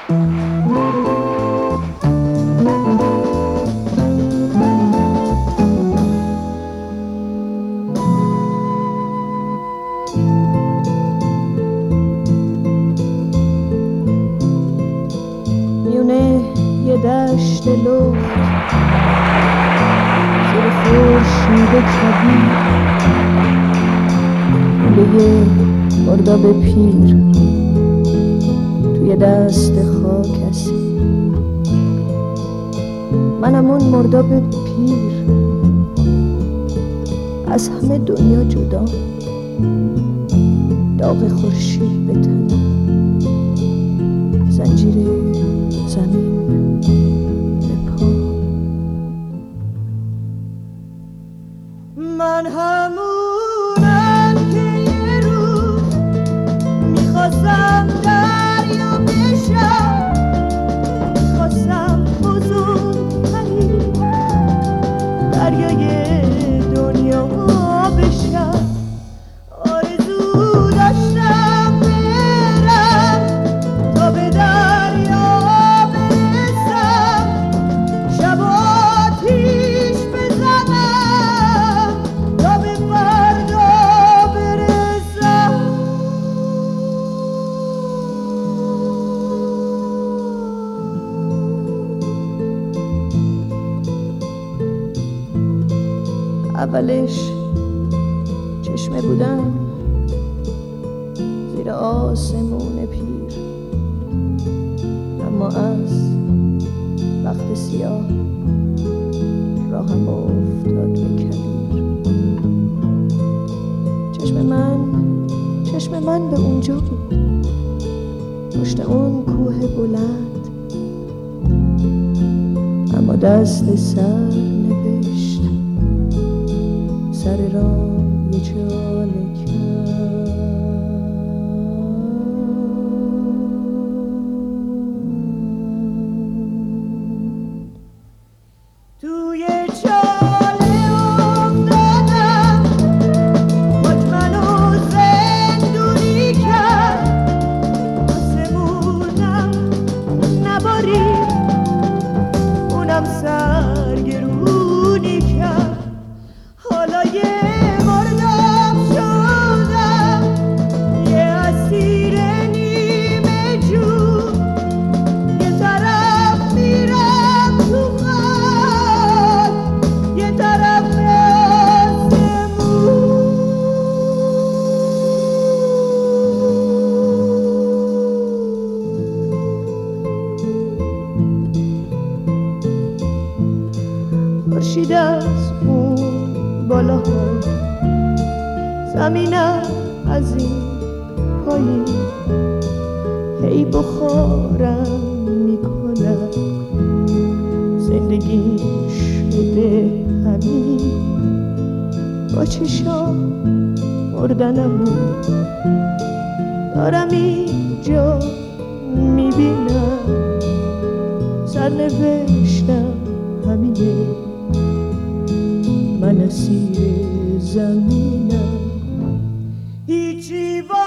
میونه یه دشت لخت زیر خورشید کبیر، لوله مرداب پیر توی دست خاکسی، منم اون مرداب پیر از همه دنیا جدا، داغ خورشید به تنم، زنجیر زمین به پا. من همونم که یه روز میخواستم دریا بشم، میخواستم بزرگترین دریای دنیا بشم. آرزو داشتم برم تا به دریا برسم، شب آتیش بزنم تا به فردا برسم. اولش چشمه بودم زیر آسمون پیر، اما از وقت سیاه راهم افتاد به کبیر. چشم من به اونجا بود، پشت اون کوه بلند، اما دست سر نوشت سر راه یه چاله کرد. توی چاله افتادم، خود منو زندونی کرد، آسمونم نبارید، اونم سرگرونی کرد. حالا یه مردم شدم، یه اسیر نیمه جون، یه طرف میرم تو خاک، یه طرف آسمون. خورشید از اون بالاها، زمینم از این پایین، هی بخارم میکنم، زندگی شده همین، با چشام مردنمو دارم اینجا میبینم، سرنوشتم همینه، من اسیر زمینم، هیچی